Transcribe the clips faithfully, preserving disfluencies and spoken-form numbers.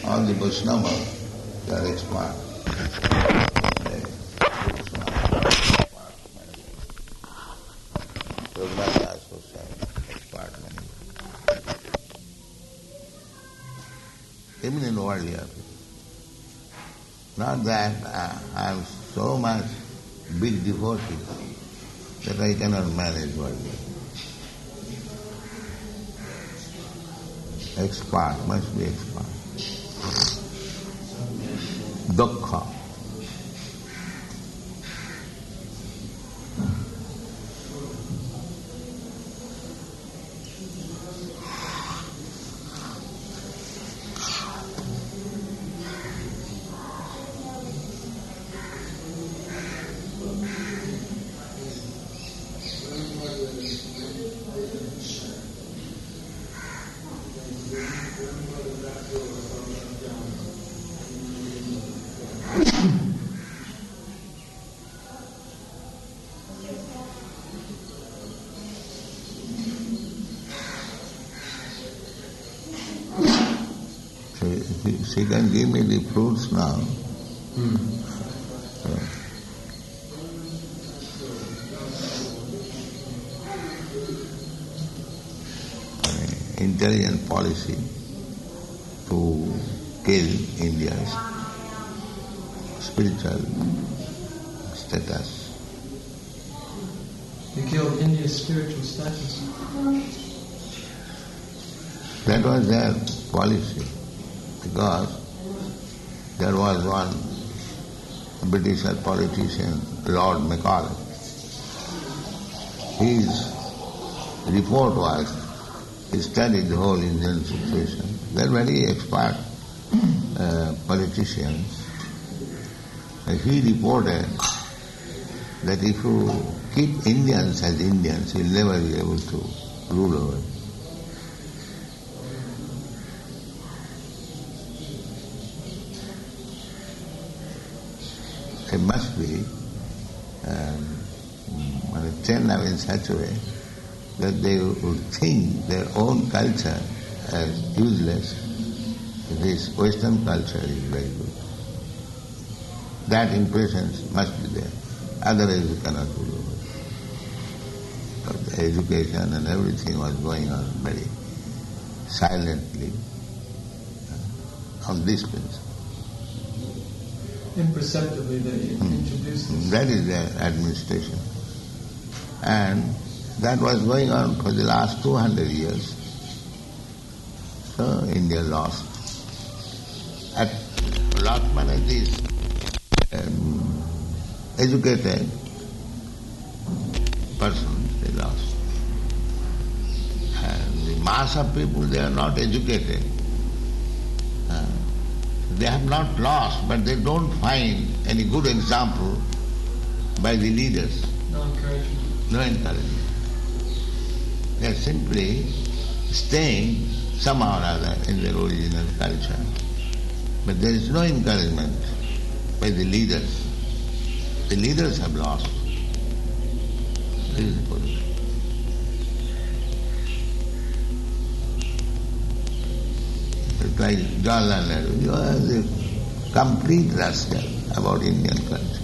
all the Vaishnavas, they are expert. Prabhupada also said, expert many. Even in worldly affairs. Not that uh, I am so much big devotee that I cannot manage worldly. Expert, must be expert. Dukkha. She can give me the fruits now. Hmm. So, intelligent policy to kill India's spiritual status. You killed India's spiritual status? That was their policy. Because there was one British politician, Lord Macaulay. His report was, he studied the whole Indian situation. They are very expert uh, politicians. And he reported that if you keep Indians as Indians, you'll never be able to rule over them. It must be um, trained up in such a way that they would think their own culture as useless. This Western culture is very good. That impression must be there. Otherwise we cannot rule over it. But the education and everything was going on very silently uh, on this principle. Imperceptibly they introduced this. That is their administration. And that was going on for the last two hundred years. So India lost. At last minute is um, educated persons, they lost. And the mass of people, they are not educated. Uh, They have not lost, but they don't find any good example by the leaders. No encouragement. No encouragement. They are simply staying somehow or other in their original culture. But there is no encouragement by the leaders. The leaders have lost. This is the position. Like Jawaharlal Nehru, you are the complete rascal about Indian culture.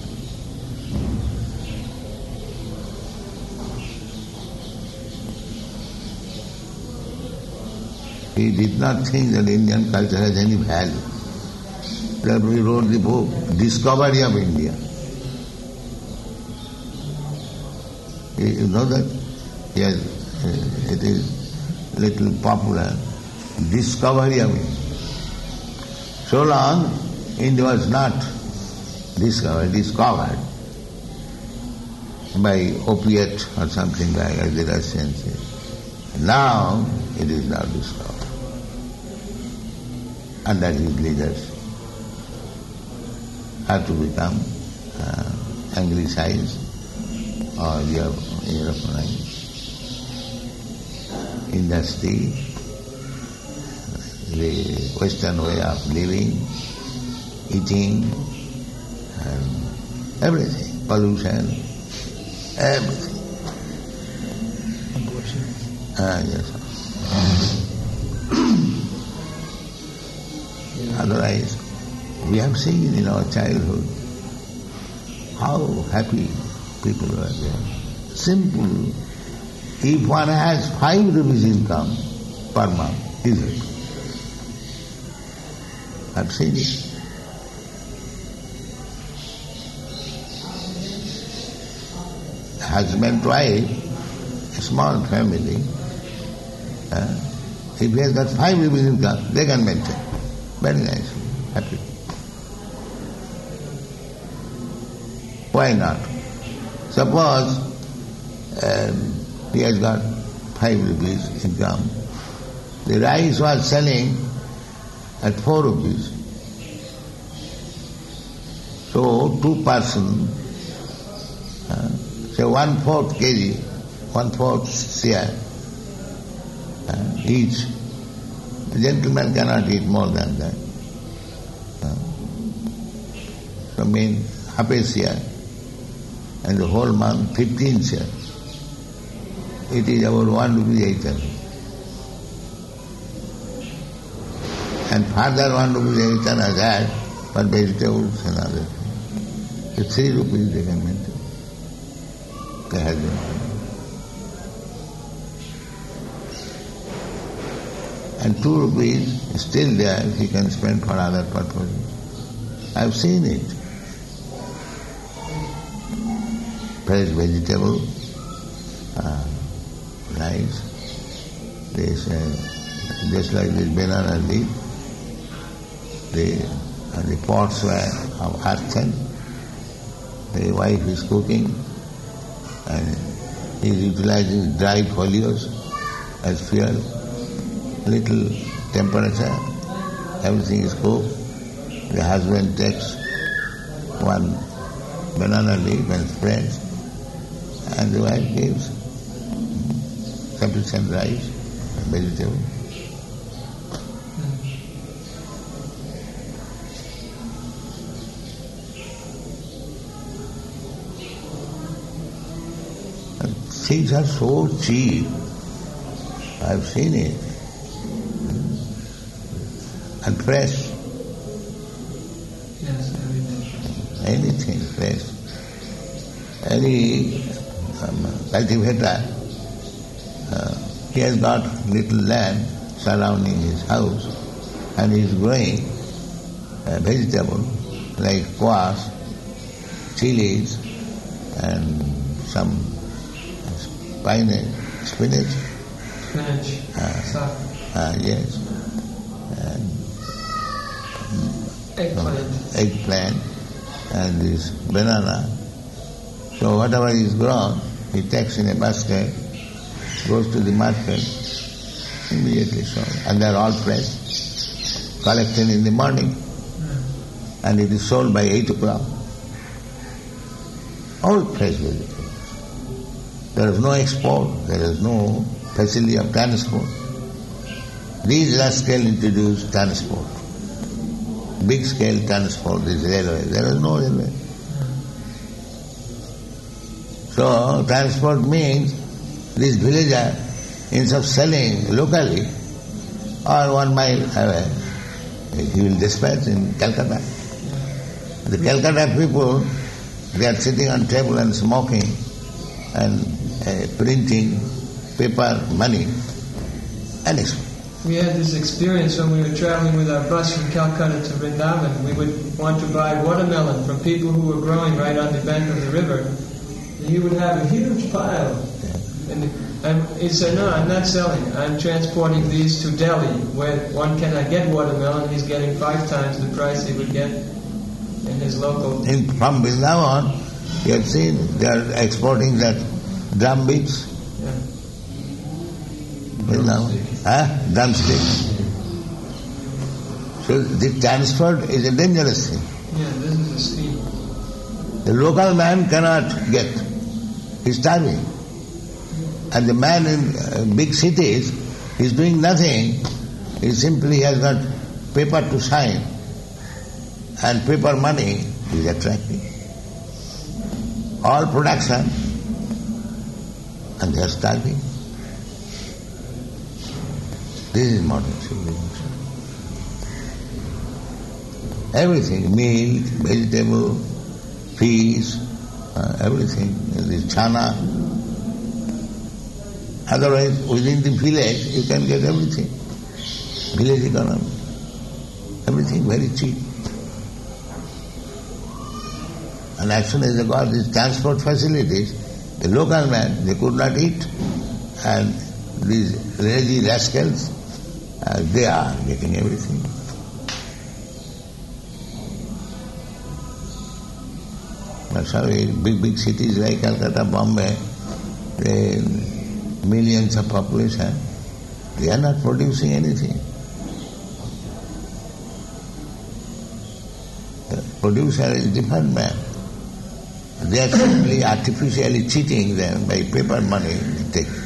He did not think that Indian culture has any value. That we wrote the book, Discovery of India. You know that? Yes, it is little popular. Discovery of India. So long India was not discovered, discovered by opiate or something like as the Russians say. Now it is now discovered under his leaders. Have to become uh, anglicized or Europeanized. Industry, the Western way of living, eating, and everything, pollution, everything. Ah, yes. Otherwise, we have seen in our childhood how happy people were there. Simple. If one has five rupees income per month, is it? I've seen it. Husband, wife, a small family, uh, if he has got five rupees income, they can maintain. Very nice, happy. Why not? Suppose um, he has got five rupees income. The rice was selling at four rupees. So two person, uh, say one fourth kg, one fourth share uh, each. The gentleman cannot eat more than that. Uh, so mean half a share, and the whole month fifteen share. It is about one rupee eight anna. And further one rupee eight anna is add for vegetables and other things. The three rupees they can maintain. They have been. And two rupees is still there, he can spend for other purposes. I've seen it. Fresh vegetable, uh, rice, this, uh, just like this banana leaf, the, uh, the pots were of earthen, the wife is cooking, and he is utilizing dry folios as fuel. Little temperature, everything is cooked. The husband takes one banana leaf and spreads, and the wife gives sufficient rice and vegetable. And things are so cheap. I've seen it. And fresh. Yes, everything. Anything fresh. Any um, cultivator, uh, he has got little land surrounding his house, and he is growing uh, vegetable like squash, chilies, and some spinach, spinach. Spinach, Uh, sock, uh, yes. And eggplant. eggplant and this banana. So whatever is grown, he takes in a basket, goes to the market, immediately sold. And they are all fresh, collected in the morning, Mm. and it is sold by eight o'clock. All fresh vegetables. There is no export, there is no facility of transport. These large scale introduced transport. Big scale transport is railway. There is no railway. So transport means this villager, instead of selling locally or one mile away, he will dispatch in Calcutta. The Calcutta people, they are sitting on table and smoking and uh, printing paper money and exporting. We had this experience when we were traveling with our bus from Calcutta to Vrindavan. We would want to buy watermelon from people who were growing right on the bank of the river. And he would have a huge pile. And, and he said, no, I'm not selling. I'm transporting these to Delhi, where one cannot get watermelon. He's getting five times the price he would get in his local... In, from Vrindavan, you have seen they are exporting that drum beats. Yeah. Vrindavan. Huh? Drumstick. So the transport is a dangerous thing. Yeah, this is a scheme. The local man cannot get. He's starving. And the man in uh, big cities is doing nothing. He simply has got paper to sign. And paper money is attractive. All production. And they are starving. This is modern civilization. everything, milk, vegetable, fish, uh, everything, this chana. Otherwise, within the village, you can get everything. Village economy. Everything very cheap. And as soon as they got these transport facilities, the local man, they could not eat. And these lazy rascals, uh, they are getting everything. That's how big, big cities like Calcutta, Bombay, they, millions of population, they are not producing anything. The producer is different man. They are simply artificially cheating them by paper money they take.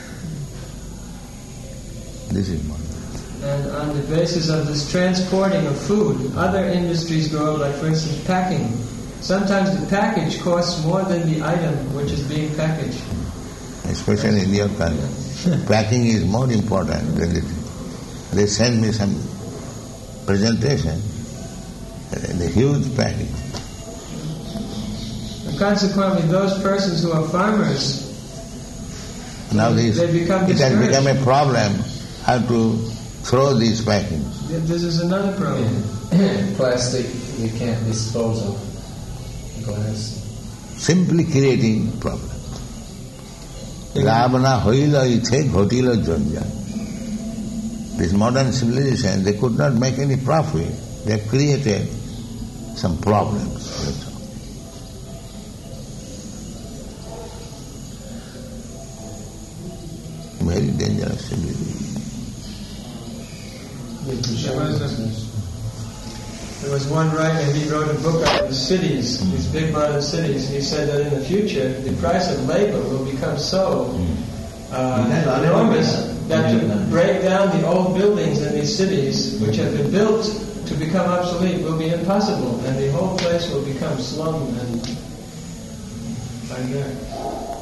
This is one. And on the basis of this transporting of food, other industries grow up, like for instance packing. Sometimes the package costs more than the item which is being packaged. Especially in your country. Packing is more important than it. They send me some presentation, the huge packing. And consequently, those persons who are farmers, now this, they become it has discouraged. become a problem how to throw these packings. This is another problem. Plastic you can't dispose of. Glass. Simply creating problem. Ravana hoila ithe ghotila janja. This modern civilization, they could not make any profit. They have created some problems. That's all. Very dangerous civilization. There was one writer, he wrote a book on the cities, these big modern cities, and he said that in the future the price of labor will become so uh, enormous that to break down the old buildings in these cities, which have been built to become obsolete, will be impossible, and the whole place will become slum and like that.